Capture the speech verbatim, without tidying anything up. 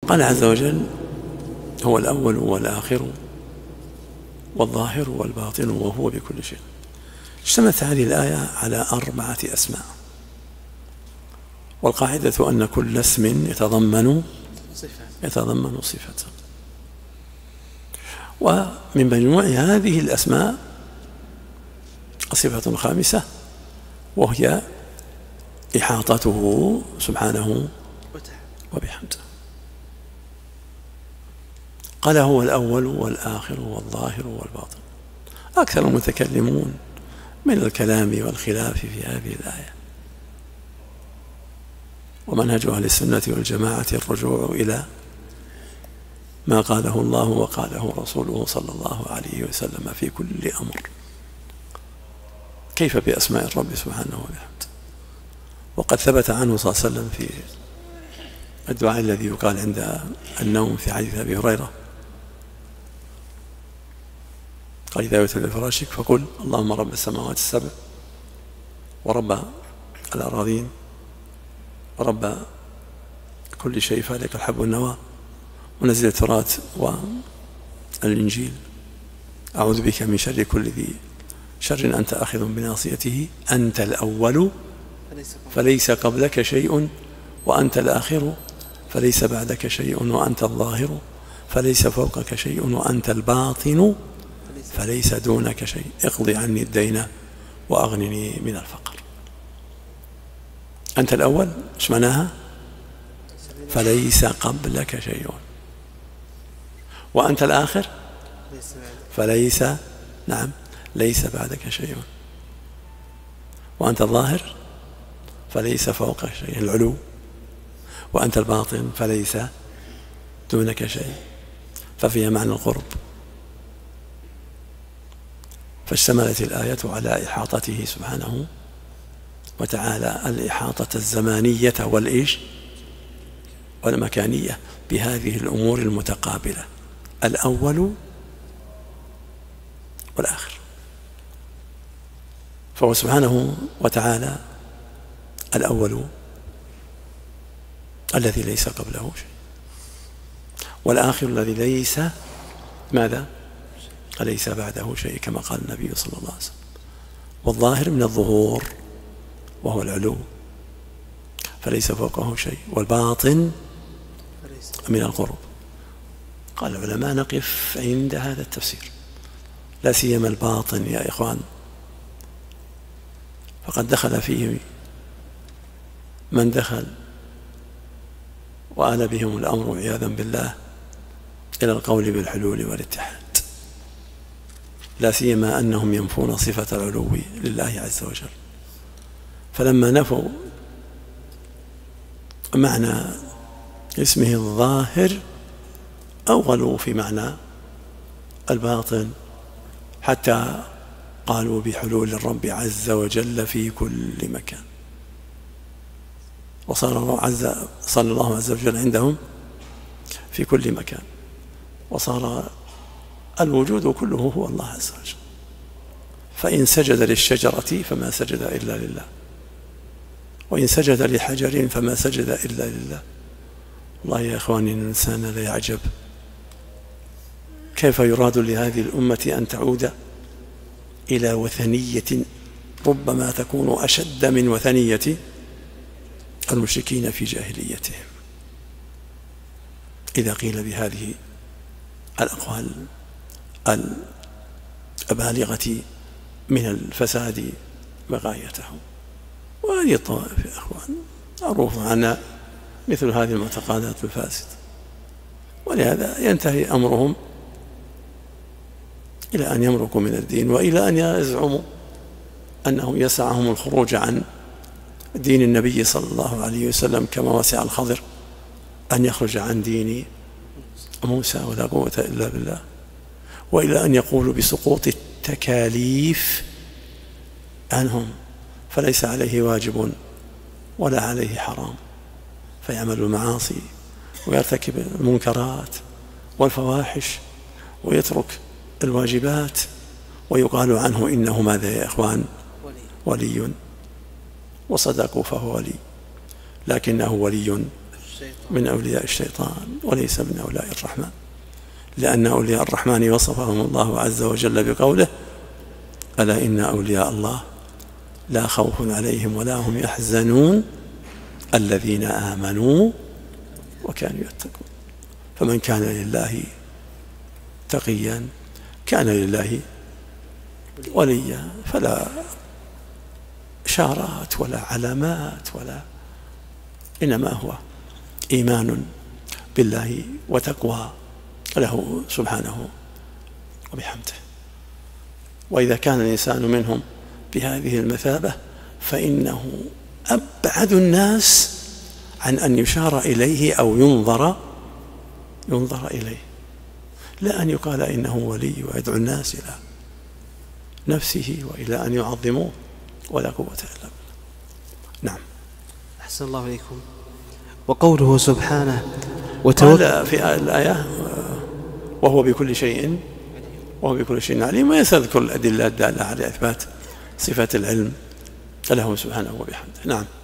قال عز وجل: هو الأول والآخر والظاهر والباطن وهو بكل شيء. اشتملت هذه الآية على أربعة أسماء، والقاعدة أن كل اسم يتضمن يتضمن صفة، ومن مجموع هذه الأسماء صفة خامسة، وهي إحاطته سبحانه وبحمده. قال: هو الأول والآخر والظاهر والباطن. أكثر المتكلمون من الكلام والخلاف في هذه الآية، ومنهج أهل السنة والجماعة الرجوع إلى ما قاله الله وقاله رسوله صلى الله عليه وسلم في كل أمر، كيف بأسماء الرب سبحانه وبحمده. وقد ثبت عنه صلى الله عليه وسلم في الدعاء الذي يقال عند النوم في حديث أبي هريرة: قال: إذا أويت إلى فراشك فقل اللهم رب السماوات السبع ورب الأراضين ورب كل شيء فالق الحب والنوى ونزل التراث والإنجيل، أعوذ بك من شر كل ذي شر أنت آخذ بناصيته، أنت الأول فليس قبلك شيء وأنت الآخر فليس بعدك شيء وأنت الظاهر فليس فوقك شيء وأنت الباطن فليس دونك شيء، اقضي عني الدين وأغنني من الفقر. أنت الأول ايش معناها؟ فليس قبلك شيء، وأنت الآخر فليس نعم ليس بعدك شيء، وأنت الظاهر فليس فوقك شيء العلو، وأنت الباطن فليس دونك شيء، ففيها معنى القرب. فاشتملت الآية على إحاطته سبحانه وتعالى، الإحاطة الزمانية والإيش والمكانية بهذه الأمور المتقابلة، الأول والآخر. فهو سبحانه وتعالى الأول الذي ليس قبله شيء، والآخر الذي ليس ماذا؟ ليس بعده شيء كما قال النبي صلى الله عليه وسلم، والظاهر من الظهور وهو العلو فليس فوقه شيء، والباطن من القرب. قال العلماء: نقف عند هذا التفسير، لا سيما الباطن يا إخوان، فقد دخل فيه من دخل وآل بهم الأمر عياذا بالله إلى القول بالحلول والاتحاد، لا سيما أنهم ينفون صفة العلو لله عز وجل. فلما نفوا معنى اسمه الظاهر أولوا في معنى الباطن، حتى قالوا بحلول الرب عز وجل في كل مكان، وصار الله عز صلى الله عز وجل عندهم في كل مكان، وصار الوجود كله هو الله عز وجل. فإن سجد للشجرة فما سجد إلا لله، وإن سجد لحجر فما سجد إلا لله. والله يا إخواني إن الإنسان لا يعجب كيف يراد لهذه الأمة أن تعود إلى وثنية ربما تكون أشد من وثنية المشركين في جاهليتهم، إذا قيل بهذه الأقوال البالغة من الفساد بغايته. وهذه الطوائف يا أخوان معروف عنا مثل هذه المعتقدات الفاسدة، ولهذا ينتهي أمرهم إلى أن يمرقوا من الدين، وإلى أن يزعموا أنهم يسعهم الخروج عن دين النبي صلى الله عليه وسلم كما وسع الخضر أن يخرج عن دين موسى، ولا قوة إلا بالله. وإلى أن يقولوا بسقوط التكاليف عنهم، فليس عليه واجب ولا عليه حرام، فيعمل المعاصي ويرتكب المنكرات والفواحش ويترك الواجبات، ويقال عنه إنه ماذا يا إخوان؟ ولي. وصدقوا فهو ولي، لكنه ولي من أولياء الشيطان وليس من أولياء الرحمن، لأن أولياء الرحمن وصفهم الله عز وجل بقوله: ألا إن أولياء الله لا خوف عليهم ولا هم يحزنون الذين آمنوا وكانوا يتقون. فمن كان لله تقيا كان لله وليا، فلا إشارات ولا علامات ولا، إنما هو إيمان بالله وتقوى له سبحانه وبحمده. وإذا كان الإنسان منهم بهذه المثابة فإنه أبعد الناس عن أن يشار إليه أو ينظر ينظر إليه، لا أن يقال إنه ولي ويدعو الناس إلى نفسه وإلى أن يعظموه، ولا قوة إلا بالله. نعم. أحسن الله إليكم. وقوله سبحانه: وتوكل في الآية: وهو بكل شيء وهو بكل شيء عليم، ويستذكر الأدلة الدالة على إثبات صفات العلم له سبحانه وبحمده. نعم.